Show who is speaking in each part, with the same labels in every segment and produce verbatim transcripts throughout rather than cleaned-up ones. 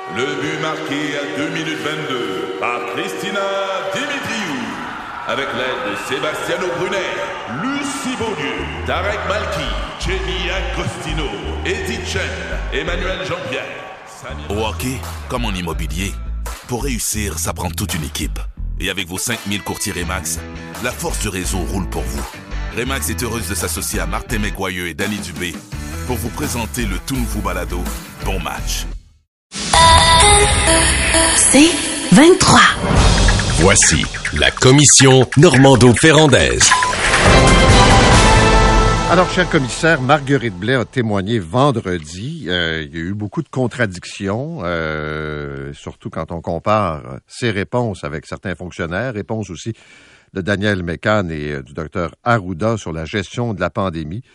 Speaker 1: Le but marqué à deux minutes vingt-deux par Christina Dimitriou. Avec l'aide de Sebastiano Brunet, Lucie Beaulieu, Tarek Malki, Jenny Agostino, Eddie Chen, Emmanuel Jean-Pierre. Samir...
Speaker 2: Au hockey, comme en immobilier, pour réussir, ça prend toute une équipe. Et avec vos cinq mille courtiers Remax, la force du réseau roule pour vous. Remax est heureuse de s'associer à Martin McGuire et Danny Dubé pour vous présenter le tout nouveau balado Bon Match.
Speaker 3: C'est vingt-trois.
Speaker 4: Voici la commission Normando-Ferrandaise.
Speaker 5: Alors, cher commissaire, Marguerite Blais a témoigné vendredi. Euh, il y a eu beaucoup de contradictions, euh, surtout quand on compare ses réponses avec certains fonctionnaires, réponses aussi de Daniel Mécan et euh, du docteur Arruda sur la gestion de la pandémie.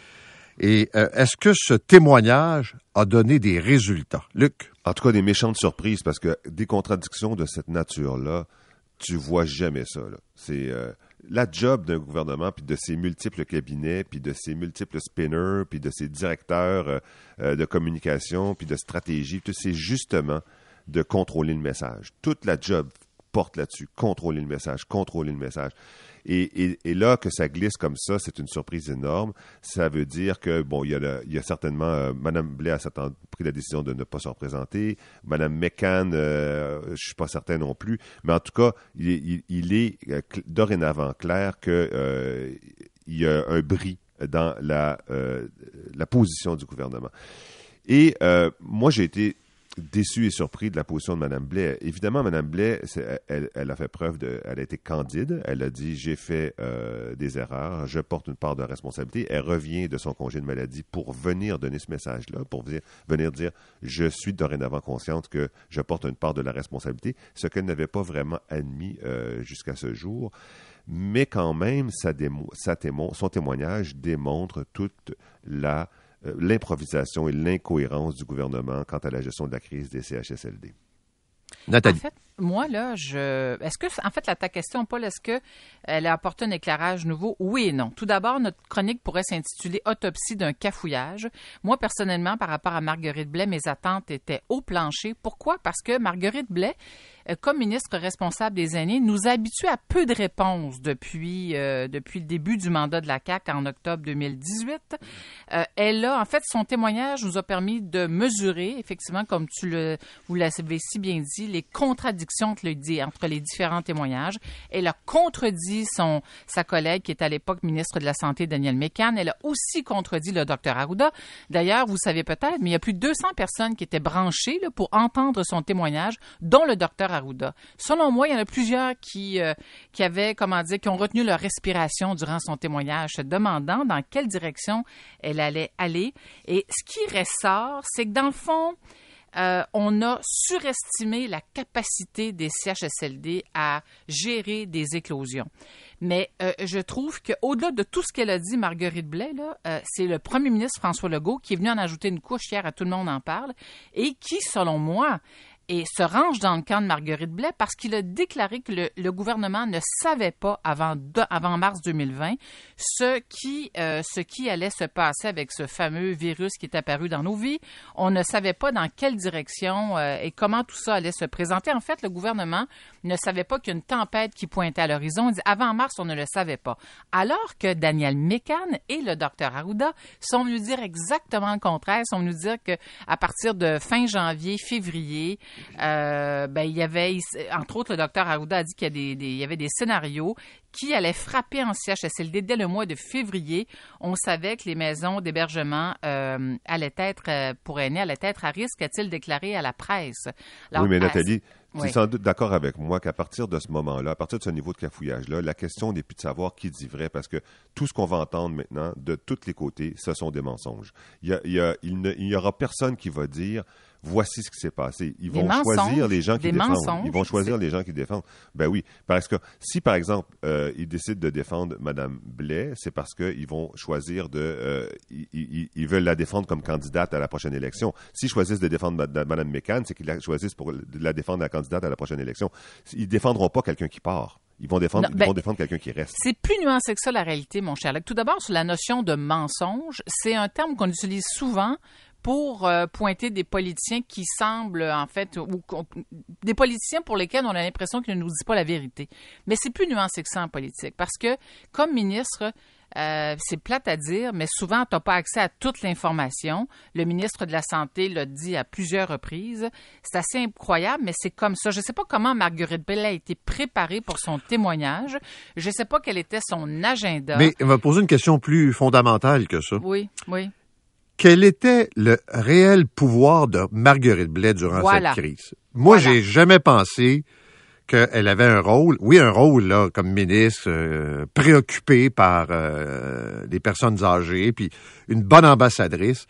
Speaker 5: Et euh, est-ce que ce témoignage a donné des résultats? Luc?
Speaker 6: En tout cas, des méchantes surprises, parce que des contradictions de cette nature-là, tu vois jamais ça, là. C'est euh, la job d'un gouvernement, puis de ses multiples cabinets, puis de ses multiples spinners, puis de ses directeurs euh, euh, de communication, puis de stratégie, tout, c'est justement de contrôler le message. Toute la job porte là-dessus, contrôler le message, contrôler le message. Et, et, et là, que ça glisse comme ça, c'est une surprise énorme. Ça veut dire que, bon, il y a, le, il y a certainement... Euh, Mme Blais a pris la décision de ne pas se représenter. Mme McCann, euh, je ne suis pas certain non plus. Mais en tout cas, il, il, il est euh, dorénavant clair qu'il euh, y a un bris dans la, euh, la position du gouvernement. Et euh, moi, j'ai été déçu et surpris de la position de Mme Blais. Évidemment, Mme Blais, c'est, elle, elle a fait preuve de... Elle a été candide. Elle a dit, j'ai fait euh, des erreurs, je porte une part de responsabilité. Elle revient de son congé de maladie pour venir donner ce message-là, pour venir, venir dire, je suis dorénavant consciente que je porte une part de la responsabilité, ce qu'elle n'avait pas vraiment admis euh, jusqu'à ce jour. Mais quand même, sa démo, sa témo, son témoignage démontre toute la... Euh, l'improvisation et l'incohérence du gouvernement quant à la gestion de la crise des C H S L D.
Speaker 5: Nathalie.
Speaker 7: En fait, moi, là, je... Est-ce que, en fait, la, ta question, Paul, est-ce qu'elle a apporté un éclairage nouveau? Oui et non. Tout d'abord, notre chronique pourrait s'intituler « Autopsie d'un cafouillage ». Moi, personnellement, par rapport à Marguerite Blais, mes attentes étaient au plancher. Pourquoi? Parce que Marguerite Blais, comme ministre responsable des aînés, nous a habitués à peu de réponses depuis, euh, depuis le début du mandat de la C A Q en octobre deux mille dix-huit. Euh, elle a, en fait, son témoignage nous a permis de mesurer, effectivement, comme tu le, vous l'avez si bien dit, les contradictions entre les, entre les différents témoignages. Elle a contredit son, sa collègue qui est à l'époque ministre de la Santé, Daniel Mécan. Elle a aussi contredit le docteur Arruda. D'ailleurs, vous savez peut-être, mais il y a plus de deux cents personnes qui étaient branchées là, pour entendre son témoignage, dont le docteur Arruda. Selon moi, il y en a plusieurs qui, euh, qui avaient, comment dire, qui ont retenu leur respiration durant son témoignage, se demandant dans quelle direction elle allait aller. Et ce qui ressort, c'est que dans le fond, Euh, on a surestimé la capacité des C H S L D à gérer des éclosions. Mais euh, je trouve qu'au-delà de tout ce qu'elle a dit, Marguerite Blais, là, euh, c'est le premier ministre François Legault qui est venu en ajouter une couche hier, à tout le monde en parle, et qui, selon moi, et se range dans le camp de Marguerite Blais parce qu'il a déclaré que le, le gouvernement ne savait pas avant, de, avant mars deux mille vingt ce qui, euh, ce qui allait se passer avec ce fameux virus qui est apparu dans nos vies. On ne savait pas dans quelle direction euh, et comment tout ça allait se présenter. En fait, le gouvernement ne savait pas qu'il y a une tempête qui pointait à l'horizon. Il dit, avant mars, on ne le savait pas. Alors que Daniel Mécan et le docteur Arruda sont venus dire exactement le contraire. Ils sont venus dire qu'à partir de fin janvier, février, Euh, ben, il y avait, entre autres, le docteur Arruda a dit qu'il y, a des, des, il y avait des scénarios qui allaient frapper en C H S L D dès le mois de février. On savait que les maisons d'hébergement euh, allaient être, euh, pour aînés, allaient être à risque, a-t-il déclaré à la presse. Alors, oui,
Speaker 6: mais Nathalie, tu es
Speaker 7: oui.
Speaker 6: sans doute d'accord avec moi qu'à partir de ce moment-là, à partir de ce niveau de cafouillage-là, la question n'est plus de savoir qui dit vrai, parce que tout ce qu'on va entendre maintenant, de tous les côtés, ce sont des mensonges. Il y a, il y a, il ne, il y aura personne qui va dire voici ce qui s'est passé. Ils vont choisir les gens qui défendent. Ils vont choisir les gens qui défendent. Ben oui, parce que si, par exemple, euh, ils décident de défendre Mme Blais, c'est parce qu'ils vont choisir de... Euh, ils, ils, ils veulent la défendre comme candidate à la prochaine élection. S'ils choisissent de défendre Mme Mécan, c'est qu'ils la choisissent pour la défendre la candidate à la prochaine élection. Ils ne défendront pas quelqu'un qui part. Ils vont défendre, non, ben, ils vont défendre quelqu'un qui reste.
Speaker 7: C'est plus nuancé que ça, la réalité, mon cher. Tout d'abord, sur la notion de mensonge, c'est un terme qu'on utilise souvent pour euh, pointer des politiciens qui semblent, en fait, ou, ou des politiciens pour lesquels on a l'impression qu'ils ne nous disent pas la vérité. Mais c'est plus nuancé que ça en politique, parce que, comme ministre, Euh, c'est plate à dire, mais souvent, tu n'as pas accès à toute l'information. Le ministre de la Santé l'a dit à plusieurs reprises. C'est assez incroyable, mais c'est comme ça. Je ne sais pas comment Marguerite Blais a été préparée pour son témoignage. Je ne sais pas quel était son agenda.
Speaker 5: Mais on va poser une question plus fondamentale que ça.
Speaker 7: Oui, oui.
Speaker 5: Quel était le réel pouvoir de Marguerite Blais durant
Speaker 7: voilà.
Speaker 5: cette crise? Moi,
Speaker 7: voilà.
Speaker 5: j'ai jamais pensé qu'elle avait un rôle, oui, un rôle là comme ministre, euh, préoccupé par euh, les personnes âgées, puis une bonne ambassadrice.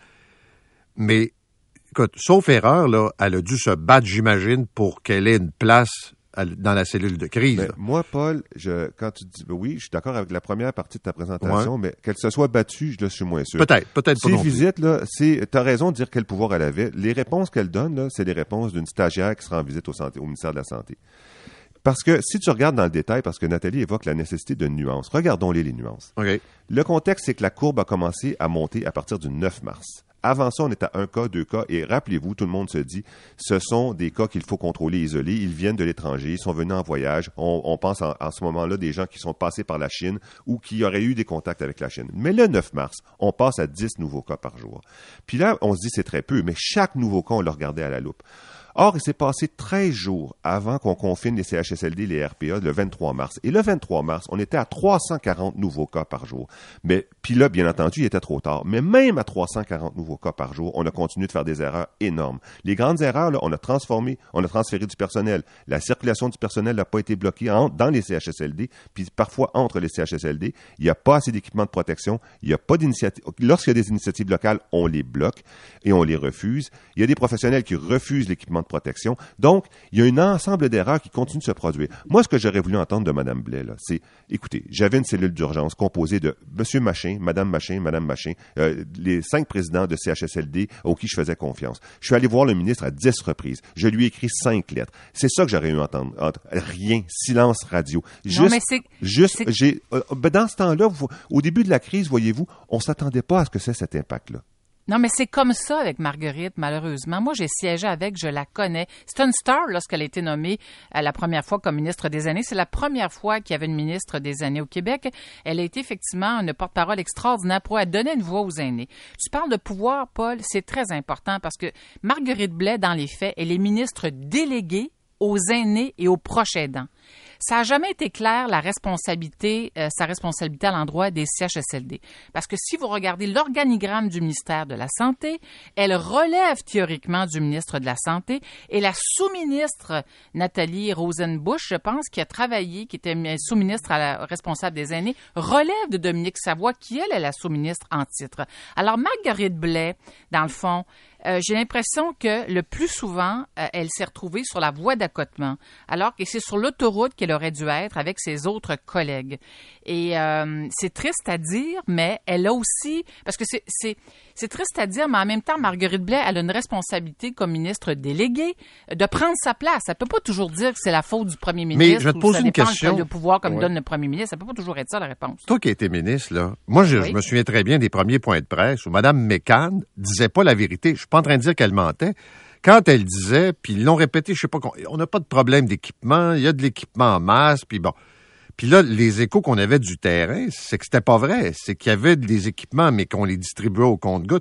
Speaker 5: Mais, écoute, sauf erreur, là, elle a dû se battre, j'imagine, pour qu'elle ait une place à, dans la cellule de crise.
Speaker 6: Mais moi, Paul, je, quand tu dis, ben oui, je suis d'accord avec la première partie de ta présentation, ouais. mais qu'elle se soit battue, je, là, je suis moins sûr.
Speaker 5: Peut-être, peut-être pas
Speaker 6: Ces
Speaker 5: non plus.
Speaker 6: visites, là, c'est, t'as raison de dire quel pouvoir elle avait. Les réponses qu'elle donne, là, c'est les réponses d'une stagiaire qui sera en visite au, santé, au ministère de la Santé. Parce que si tu regardes dans le détail, parce que Nathalie évoque la nécessité de nuances, regardons-les les nuances.
Speaker 5: Okay.
Speaker 6: Le contexte, c'est que la courbe a commencé à monter à partir du neuf mars. Avant ça, on était à un cas, deux cas, et rappelez-vous, tout le monde se dit, ce sont des cas qu'il faut contrôler, isoler. Ils viennent de l'étranger, ils sont venus en voyage. On, on pense en, en ce moment-là des gens qui sont passés par la Chine ou qui auraient eu des contacts avec la Chine. Mais le neuf mars, on passe à dix nouveaux cas par jour. Puis là, on se dit c'est très peu, mais chaque nouveau cas, on le regardait à la loupe. Or, il s'est passé treize jours avant qu'on confine les C H S L D et les R P A le vingt-trois mars. Et le vingt-trois mars, on était à trois cent quarante nouveaux cas par jour. Mais puis là, bien entendu, il était trop tard. Mais même à trois cent quarante nouveaux cas par jour, on a continué de faire des erreurs énormes. Les grandes erreurs, là, on a transformé, on a transféré du personnel. La circulation du personnel n'a pas été bloquée en, dans les C H S L D, puis parfois entre les C H S L D. Il n'y a pas assez d'équipements de protection. Il n'y a pas d'initiative. Lorsqu'il y a des initiatives locales, on les bloque et on les refuse. Il y a des professionnels qui refusent l'équipement de protection. Donc, il y a un ensemble d'erreurs qui continuent de se produire. Moi, ce que j'aurais voulu entendre de Mme Blais, là, c'est, écoutez, j'avais une cellule d'urgence composée de M. Machin, Mme Machin, Mme Machin, euh, les cinq présidents de C H S L D auxquels je faisais confiance. Je suis allé voir le ministre à dix reprises. Je lui ai écrit cinq lettres. C'est ça que j'aurais eu à entendre. Rien. Silence radio. Juste,
Speaker 7: non, mais c'est,
Speaker 6: juste,
Speaker 7: c'est...
Speaker 6: j'ai, euh, ben dans ce temps-là, vous, au début de la crise, voyez-vous, on s'attendait pas à ce que c'est cet impact-là.
Speaker 7: Non, mais c'est comme ça avec Marguerite, malheureusement. Moi, j'ai siégé avec, je la connais. C'est une star lorsqu'elle a été nommée euh, la première fois comme ministre des Aînés. C'est la première fois qu'il y avait une ministre des Aînés au Québec. Elle a été effectivement une porte-parole extraordinaire pour elle donner une voix aux aînés. Tu parles de pouvoir, Paul, c'est très important parce que Marguerite Blais, dans les faits, elle est ministre déléguée aux aînés et aux proches aidants. Ça n'a jamais été clair, la responsabilité, euh, sa responsabilité à l'endroit des C H S L D. Parce que si vous regardez l'organigramme du ministère de la Santé, elle relève théoriquement du ministre de la Santé et la sous-ministre Nathalie Rosenbusch, je pense, qui a travaillé, qui était sous-ministre à la responsable des aînés, relève de Dominique Savoie, qui, elle, est la sous-ministre en titre. Alors, Marguerite Blais, dans le fond, Euh, j'ai l'impression que le plus souvent, euh, elle s'est retrouvée sur la voie d'accotement, alors que c'est sur l'autoroute qu'elle aurait dû être avec ses autres collègues. Et euh, c'est triste à dire, mais elle a aussi, parce que c'est, c'est, c'est triste à dire, mais en même temps, Marguerite Blais, elle a une responsabilité comme ministre déléguée de prendre sa place. Elle peut pas toujours dire que c'est la faute du premier ministre.
Speaker 5: Mais je vais te poser
Speaker 7: ou ça
Speaker 5: une
Speaker 7: dépend
Speaker 5: question.
Speaker 7: le pouvoir comme
Speaker 5: ouais.
Speaker 7: donne le premier ministre. Ça peut pas toujours être ça, la réponse.
Speaker 5: Toi qui as été ministre, là, moi, je,
Speaker 7: oui.
Speaker 5: je me souviens très bien des premiers points de presse où Mme Mécan disait pas la vérité. Je suis pas en train de dire qu'elle mentait. Quand elle disait, puis ils l'ont répété, je sais pas, on n'a pas de problème d'équipement, il y a de l'équipement en masse, puis bon. Puis là, les échos qu'on avait du terrain, c'est que c'était pas vrai. C'est qu'il y avait des équipements, mais qu'on les distribuait au compte-gouttes.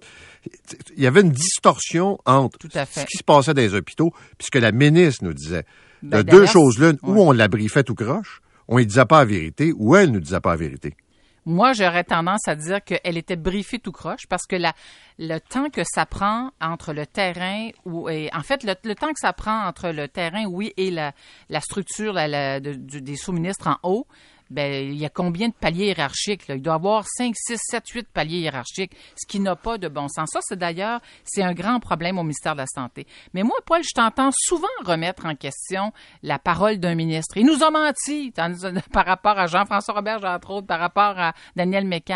Speaker 5: Il y avait une distorsion entre
Speaker 7: Tout à fait.
Speaker 5: ce qui se passait dans les hôpitaux puis ce que la ministre nous disait.
Speaker 7: Ben,
Speaker 5: de deux choses l'une,
Speaker 7: ouais.
Speaker 5: où on la briefait tout croche, on ne disait pas la vérité, ou elle ne disait pas la vérité.
Speaker 7: Moi, j'aurais tendance à dire qu'elle était briefée tout croche parce que la, le temps que ça prend entre le terrain ou et en fait le, le temps que ça prend entre le terrain, oui, et la, la structure la, la, de, de, des sous-ministres en haut, ben il y a combien de paliers hiérarchiques là? Il doit y avoir cinq, six, sept, huit paliers hiérarchiques, ce qui n'a pas de bon sens. Ça, c'est d'ailleurs, c'est un grand problème au ministère de la Santé. Mais moi, Paul, je t'entends souvent remettre en question la parole d'un ministre. Il nous a menti par rapport à Jean-François Roberge, entre autres, par rapport à Daniel Mécan.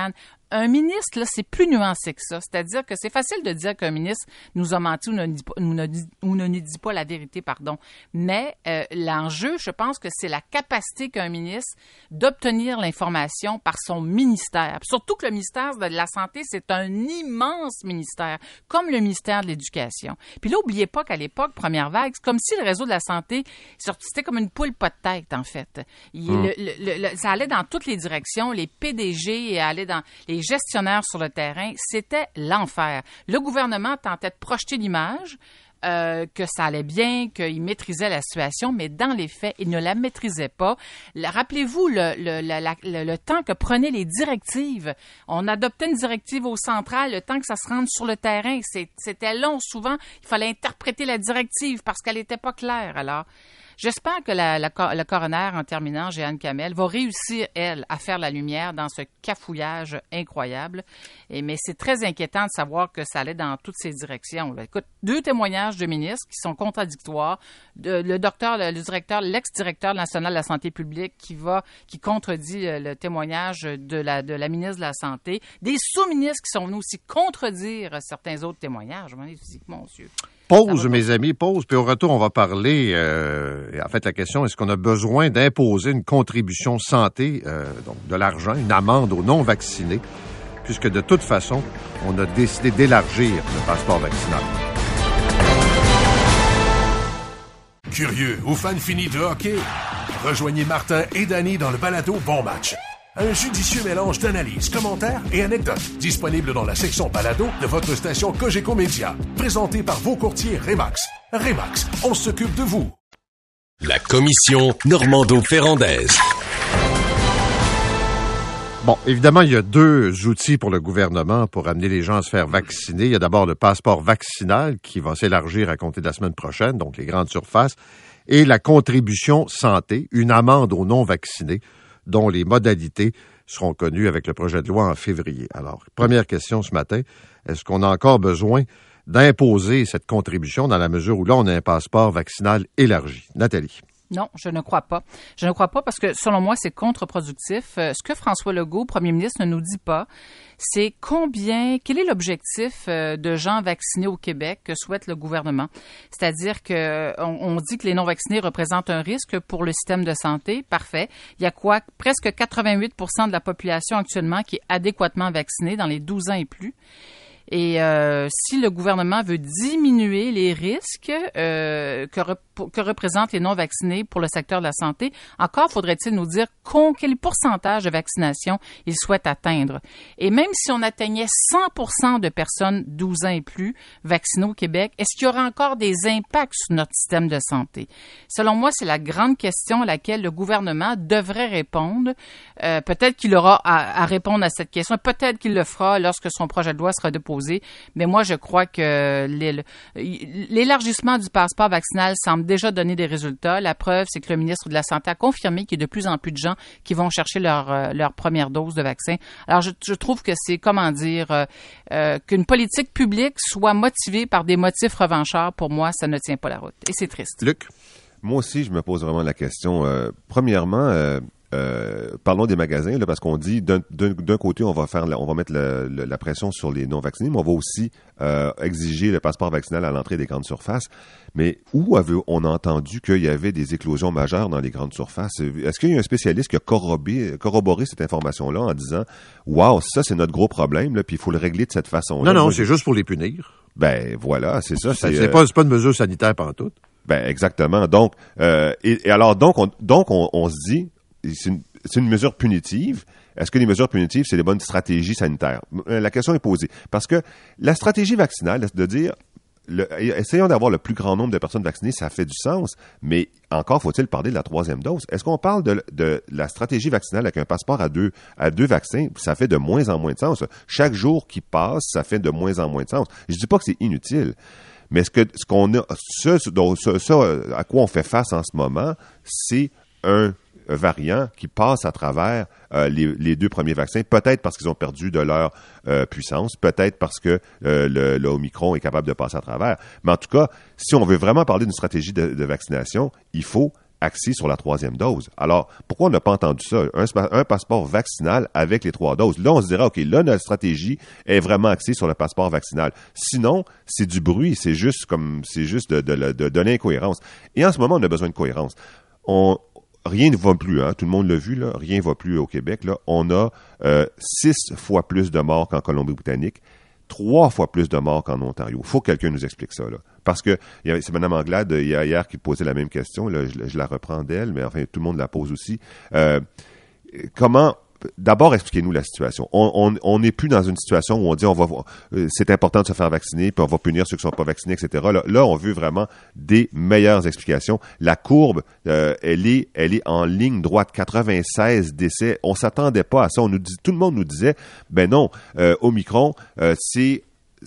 Speaker 7: un ministre, là, c'est plus nuancé que ça. C'est-à-dire que c'est facile de dire qu'un ministre nous a menti ou ne dit pas, ou ne dit, ou ne nous dit pas la vérité, pardon. Mais euh, l'enjeu, je pense que c'est la capacité qu'un ministre d'obtenir l'information par son ministère. Puis surtout que le ministère de la Santé, c'est un immense ministère, comme le ministère de l'Éducation. Puis là, n'oubliez pas qu'à l'époque, première vague, c'est comme si le réseau de la santé, c'était comme une poule pas de tête, en fait. Il, mmh. le, le, le, ça allait dans toutes les directions, les P D G allaient dans les gestionnaires sur le terrain, c'était l'enfer. Le gouvernement tentait de projeter l'image, euh, que ça allait bien, qu'il maîtrisait la situation, mais dans les faits, il ne la maîtrisait pas. Rappelez-vous le, le, la, la, le, le temps que prenaient les directives. On adoptait une directive au central, le temps que ça se rende sur le terrain, c'est, c'était long souvent. Il fallait interpréter la directive parce qu'elle n'était pas claire. Alors, j'espère que la, la, la coroner, en terminant, Jeanne Kamel, va réussir, elle, à faire la lumière dans ce cafouillage incroyable. Et, mais c'est très inquiétant de savoir que ça allait dans toutes ces directions. Là. Écoute, deux témoignages de ministres qui sont contradictoires. De, le docteur, le, le directeur, l'ex-directeur national de la santé publique qui va, qui contredit le, le témoignage de la, de la ministre de la Santé. Des sous-ministres qui sont venus aussi contredire certains autres témoignages. Je m'en ai dit, mon Dieu.
Speaker 5: Pause, mes amis, pause. Puis au retour, on va parler, euh, en fait, la question, est-ce qu'on a besoin d'imposer une contribution santé, euh, donc de l'argent, une amende aux non-vaccinés, puisque de toute façon, on a décidé d'élargir le passeport vaccinal.
Speaker 8: Curieux ou fan fini de hockey? Rejoignez Martin et Danny dans le balado Bon Match. Un judicieux mélange d'analyses, commentaires et anecdotes disponible dans la section balado de votre station Cogeco Média. Présenté par vos courtiers Remax. Remax, on s'occupe de vous.
Speaker 4: La commission Normando-Ferrandaise.
Speaker 5: Bon, évidemment, il y a deux outils pour le gouvernement pour amener les gens à se faire vacciner. Il y a d'abord le passeport vaccinal qui va s'élargir à compter de la semaine prochaine, donc les grandes surfaces, et la contribution santé, une amende aux non-vaccinés, dont les modalités seront connues avec le projet de loi en février. Alors, première question ce matin, est-ce qu'on a encore besoin d'imposer cette contribution dans la mesure où là, on a un passeport vaccinal élargi? Nathalie.
Speaker 7: Non, je ne crois pas. Je ne crois pas parce que, selon moi, c'est contre-productif. Euh, ce que François Legault, premier ministre, ne nous dit pas, c'est combien, quel est l'objectif euh, de gens vaccinés au Québec que souhaite le gouvernement. C'est-à-dire que on, on dit que les non-vaccinés représentent un risque pour le système de santé. Parfait. Il y a quoi? Presque quatre-vingt-huit pour cent de la population actuellement qui est adéquatement vaccinée dans les douze ans et plus. Et euh, si le gouvernement veut diminuer les risques euh, que, rep- que représentent les non-vaccinés pour le secteur de la santé, encore faudrait-il nous dire con, quel pourcentage de vaccination il souhaite atteindre. Et même si on atteignait cent pour cent de personnes douze ans et plus vaccinées au Québec, est-ce qu'il y aura encore des impacts sur notre système de santé? Selon moi, c'est la grande question à laquelle le gouvernement devrait répondre. Euh, peut-être qu'il aura à, à répondre à cette question, peut-être qu'il le fera lorsque son projet de loi sera déposé. Mais moi, je crois que l'élargissement du passeport vaccinal semble déjà donner des résultats. La preuve, c'est que le ministre de la Santé a confirmé qu'il y a de plus en plus de gens qui vont chercher leur, leur première dose de vaccin. Alors, je, je trouve que c'est, comment dire, euh, euh, qu'une politique publique soit motivée par des motifs revanchards, pour moi, ça ne tient pas la route. Et c'est triste.
Speaker 5: Luc?
Speaker 6: Moi aussi, je me pose vraiment la question. Euh, premièrement, euh, Euh, parlons des magasins, là, parce qu'on dit d'un, d'un, d'un côté, on va faire, la, on va mettre la, la, la pression sur les non-vaccinés, mais on va aussi euh, exiger le passeport vaccinal à l'entrée des grandes surfaces. Mais où avez-on entendu qu'il y avait des éclosions majeures dans les grandes surfaces? Est-ce qu'il y a un spécialiste qui a corroboré, corroboré cette information-là en disant « Wow, ça, c'est notre gros problème, là, puis il faut le régler de cette façon-là. »
Speaker 5: Non, non,
Speaker 6: Moi,
Speaker 5: c'est juste pour les punir.
Speaker 6: Ben, voilà, c'est ça.
Speaker 5: C'est,
Speaker 6: c'est,
Speaker 5: c'est,
Speaker 6: euh...
Speaker 5: pas, c'est pas une mesure sanitaire pantoute.
Speaker 6: Ben, exactement. Donc, euh, et, et alors, donc, on, donc on, on se dit... C'est une, c'est une mesure punitive. Est-ce que les mesures punitives, c'est les bonnes stratégies sanitaires? La question est posée. Parce que la stratégie vaccinale, de dire, le, essayons d'avoir le plus grand nombre de personnes vaccinées, ça fait du sens, mais encore faut-il parler de la troisième dose. Est-ce qu'on parle de, de la stratégie vaccinale avec un passeport à deux, à deux vaccins? Ça fait de moins en moins de sens. Chaque jour qui passe, ça fait de moins en moins de sens. Je dis pas que c'est inutile. Mais ce que, ce qu'on a, ce, ce, ce à quoi on fait face en ce moment, c'est un variant qui passe à travers euh, les, les deux premiers vaccins, peut-être parce qu'ils ont perdu de leur euh, puissance, peut-être parce que euh, le, le Omicron est capable de passer à travers. Mais en tout cas, si on veut vraiment parler d'une stratégie de, de vaccination, il faut axé sur la troisième dose. Alors, pourquoi on n'a pas entendu ça? Un, un passeport vaccinal avec les trois doses. Là, on se dira, OK, là, notre stratégie est vraiment axée sur le passeport vaccinal. Sinon, c'est du bruit, c'est juste comme, c'est juste de, de, de, de l'incohérence. Et en ce moment, on a besoin de cohérence. On, rien ne va plus, hein. Tout le monde l'a vu, là. Rien ne va plus au Québec, là. On a euh, six fois plus de morts qu'en Colombie-Britannique. Trois fois plus de morts qu'en Ontario. Il faut que quelqu'un nous explique ça, là. Parce que c'est Mme Anglade hier, hier qui posait la même question. Là, je, je la reprends d'elle, mais enfin, tout le monde la pose aussi. Euh, comment... D'abord, expliquez-nous la situation. On n'est plus dans une situation où on dit on va euh, c'est important de se faire vacciner, puis on va punir ceux qui ne sont pas vaccinés, et cetera. Là, là, on veut vraiment des meilleures explications. La courbe, euh, elle est, elle est en ligne droite. quatre-vingt-seize décès. On s'attendait pas à ça. On nous dit, tout le monde nous disait, ben non, euh, Omicron, euh, c'est,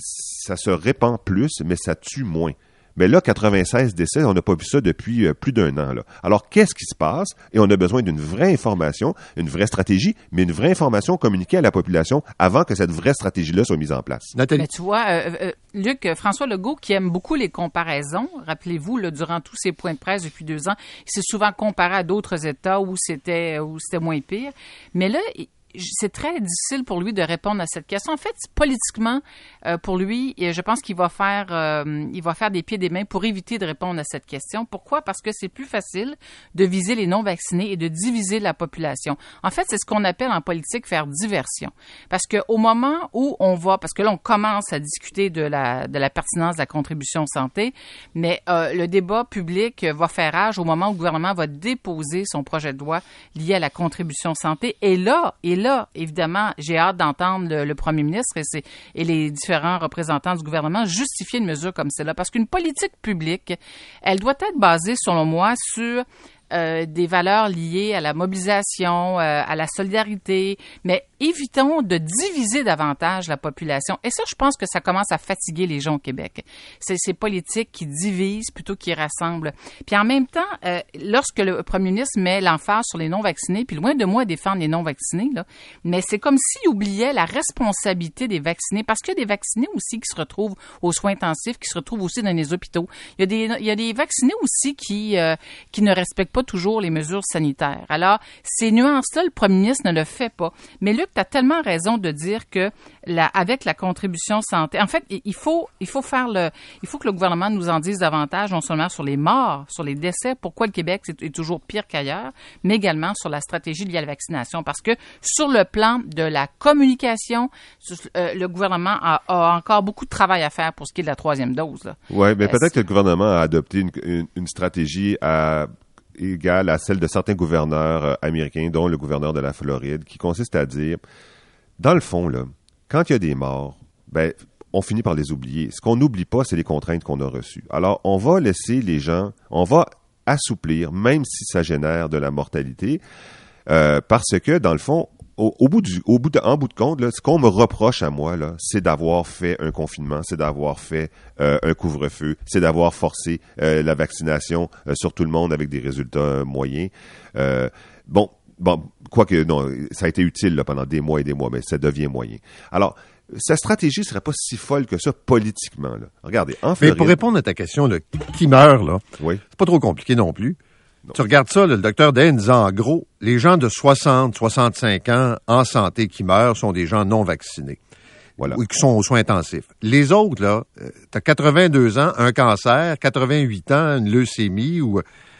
Speaker 6: ça se répand plus, mais ça tue moins. Mais là, quatre-vingt-seize décès, on n'a pas vu ça depuis euh, plus d'un an, là. Alors, qu'est-ce qui se passe? Et on a besoin d'une vraie information, une vraie stratégie, mais une vraie information communiquée à la population avant que cette vraie stratégie-là soit mise en place.
Speaker 5: Nathalie.
Speaker 7: Mais tu vois, euh, euh, Luc, François Legault, qui aime beaucoup les comparaisons, rappelez-vous, là, durant tous ses points de presse depuis deux ans, il s'est souvent comparé à d'autres États où c'était, où c'était moins pire. Mais là, il, c'est très difficile pour lui de répondre à cette question. En fait, politiquement, euh, pour lui, je pense qu'il va faire, euh, il va faire des pieds et des mains pour éviter de répondre à cette question. Pourquoi? Parce que c'est plus facile de viser les non-vaccinés et de diviser la population. En fait, c'est ce qu'on appelle en politique faire diversion. Parce que au moment où on va, parce que là, on commence à discuter de la, de la pertinence de la contribution santé, mais euh, le débat public va faire rage au moment où le gouvernement va déposer son projet de loi lié à la contribution santé. Et là, et là, Là, évidemment, j'ai hâte d'entendre le, le premier ministre et, c'est, et les différents représentants du gouvernement justifier une mesure comme celle-là. Parce qu'une politique publique, elle doit être basée, selon moi, sur euh, des valeurs liées à la mobilisation, euh, à la solidarité, mais évitons de diviser davantage la population. Et ça, je pense que ça commence à fatiguer les gens au Québec. C'est ces politiques qui divisent plutôt qu'ils rassemblent. Puis en même temps, euh, lorsque le premier ministre met l'emphase sur les non-vaccinés, puis loin de moi défendre les non-vaccinés, là, mais c'est comme s'il oubliait la responsabilité des vaccinés, parce qu'il y a des vaccinés aussi qui se retrouvent aux soins intensifs, qui se retrouvent aussi dans les hôpitaux. Il y a des, il y a des vaccinés aussi qui, euh, qui ne respectent pas toujours les mesures sanitaires. Alors, ces nuances-là, le premier ministre ne le fait pas. Mais Luc, tu as tellement raison de dire que la, avec la contribution santé, en fait, il faut, il faut faire le, il faut que le gouvernement nous en dise davantage, non seulement sur les morts, sur les décès, pourquoi le Québec est, est toujours pire qu'ailleurs, mais également sur la stratégie liée à la vaccination. Parce que sur le plan de la communication, euh, le gouvernement a, a encore beaucoup de travail à faire pour ce qui est de la troisième dose.
Speaker 6: Oui, mais peut-être que le gouvernement a adopté une, une, une stratégie à égale à celle de certains gouverneurs euh, américains, dont le gouverneur de la Floride, qui consiste à dire, dans le fond, là, quand il y a des morts, ben, on finit par les oublier. Ce qu'on n'oublie pas, c'est les contraintes qu'on a reçues. Alors, on va laisser les gens, on va assouplir, même si ça génère de la mortalité, euh, parce que, dans le fond, Au, au bout du, au bout de, en bout de compte, là, ce qu'on me reproche à moi, là, c'est d'avoir fait un confinement, c'est d'avoir fait euh, un couvre-feu, c'est d'avoir forcé euh, la vaccination euh, sur tout le monde avec des résultats euh, moyens. Euh, bon, bon, quoique non, ça a été utile là, pendant des mois et des mois, mais ça devient moyen. Alors, sa stratégie serait pas si folle que ça politiquement. Là. Regardez, en Floride...
Speaker 5: Mais pour répondre à ta question, là, qui meurt, là,
Speaker 6: oui.
Speaker 5: C'est pas trop compliqué non plus.
Speaker 6: Non.
Speaker 5: Tu regardes ça, là, le docteur Dayen disait en gros, les gens de soixante, soixante-cinq ans en santé qui meurent sont des gens non vaccinés. Voilà. Ou qui sont aux soins intensifs. Les autres, là, euh, t'as quatre-vingt-deux ans, un cancer, quatre-vingt-huit ans, une leucémie ou...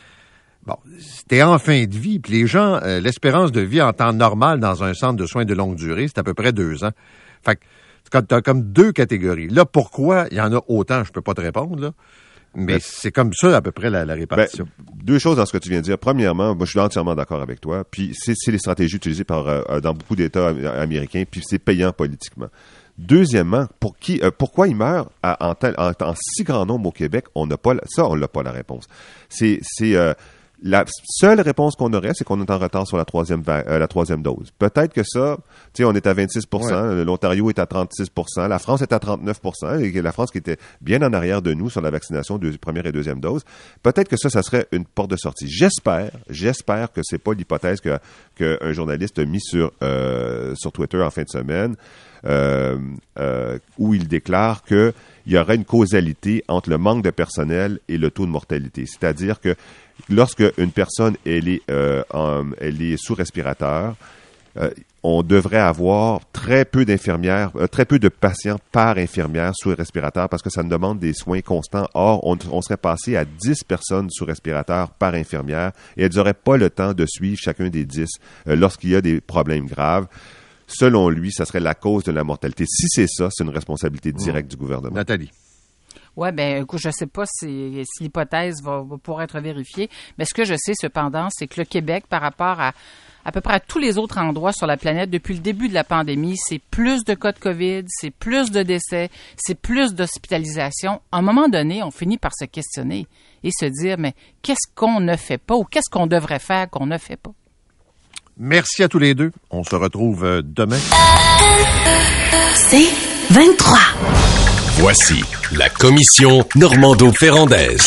Speaker 5: Bon, t'es en fin de vie, puis les gens, euh, l'espérance de vie en temps normal dans un centre de soins de longue durée, c'est à peu près deux ans. Fait que t'as comme deux catégories. Là, pourquoi il y en a autant, je peux pas te répondre, là. Mais ben, c'est comme ça à peu près la, la répartition.
Speaker 6: Ben, deux choses dans ce que tu viens de dire. Premièrement, moi je suis entièrement d'accord avec toi. Puis c'est, c'est les stratégies utilisées par euh, dans beaucoup d'États américains. Puis c'est payant politiquement. Deuxièmement, pour qui, euh, pourquoi ils meurent à, en, tel, en, en si grand nombre au Québec, on n'a pas ça, on n'a pas la réponse. C'est, c'est euh, la seule réponse qu'on aurait, c'est qu'on est en retard sur la troisième, euh, la troisième dose. Peut-être que ça, tu sais, on est à vingt-six pour cent, ouais. L'Ontario est à trente-six pour cent, la France est à trente-neuf pour cent, et la France qui était bien en arrière de nous sur la vaccination de première et deuxième dose. Peut-être que ça, ça serait une porte de sortie. J'espère, j'espère que c'est pas l'hypothèse que qu'un journaliste a mis sur euh, sur Twitter en fin de semaine, euh, euh, où il déclare que il y aurait une causalité entre le manque de personnel et le taux de mortalité. C'est-à-dire que lorsque une personne elle est, euh, en, elle est sous respirateur, euh, on devrait avoir très peu d'infirmières, euh, très peu de patients par infirmière sous respirateur parce que ça nous demande des soins constants. Or, on, on serait passé à dix personnes sous respirateur par infirmière et elles n'auraient pas le temps de suivre chacun des dix euh, lorsqu'il y a des problèmes graves. Selon lui, ça serait la cause de la mortalité. Si c'est ça, c'est une responsabilité directe mmh. du gouvernement.
Speaker 5: Nathalie.
Speaker 7: Oui, bien, écoute, je ne sais pas si, si l'hypothèse va, va pouvoir être vérifiée, mais ce que je sais, cependant, c'est que le Québec, par rapport à à peu près à tous les autres endroits sur la planète, depuis le début de la pandémie, c'est plus de cas de COVID, c'est plus de décès, c'est plus d'hospitalisation. À un moment donné, on finit par se questionner et se dire, mais qu'est-ce qu'on ne fait pas ou qu'est-ce qu'on devrait faire qu'on ne fait pas?
Speaker 5: Merci à tous les deux. On se retrouve demain.
Speaker 3: C'est vingt-trois.
Speaker 4: Voici la commission Normando-Ferrandaise.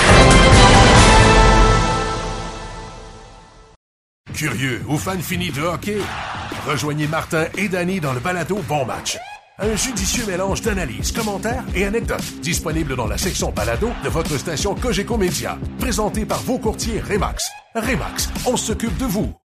Speaker 8: Curieux ou fan fini de hockey? Rejoignez Martin et Danny dans le balado Bon Match. Un judicieux mélange d'analyses, commentaires et anecdotes disponible dans la section balado de votre station Cogeco Média. Présenté par vos courtiers Remax. Remax, on s'occupe de vous.